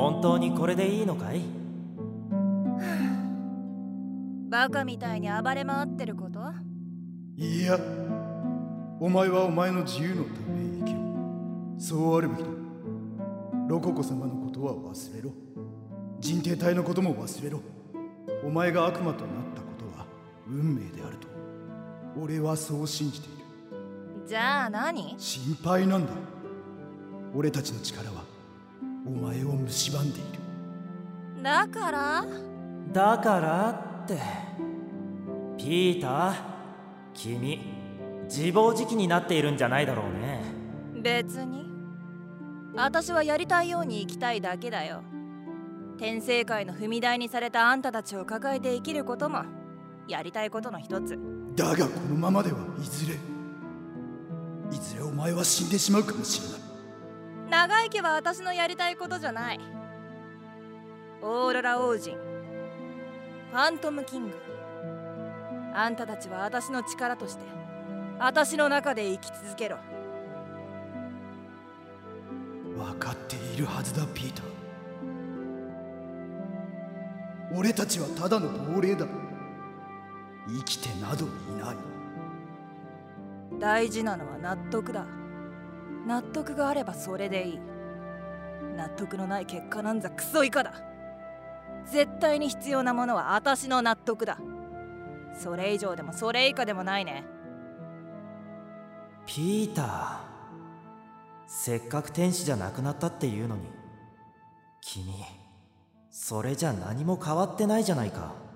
本当にこれでいいのかい？ バカみたいに暴れ回ってること？ いや、お前はお前の自由のため生きろ。そうあるべきだ。ロココ様のことは忘れろ。人帝隊のことも忘れろ。お前が悪魔となったことは運命であると俺はそう信じている。 じゃあ何？ 心配なんだ。俺たちの力はお前を蝕んでいる。 だからってピーター、君自暴自棄になっているんじゃないだろうね。 別に私はやりたいように生きたいだけだよ。天聖界の踏み台にされたあんたたちを抱えて生きることもやりたいことの一つだがこのままではいずれお前は死んでしまうかもしれない。 長生きは私のやりたいことじゃない。オーロラ王子、ファントムキング、あんたたちは私の力として私の中で生き続けろ。 分かっているはずだピーター。俺たちはただの亡霊だ。生きてなどいない。 大事なのは納得だ。納得があればそれでいい。納得のない結果なんざクソ以下だ。絶対に必要なものは私の納得だ。それ以上でもそれ以下でもないね。 ピーター、せっかく天使じゃなくなったっていうのに君それじゃ何も変わってないじゃないか。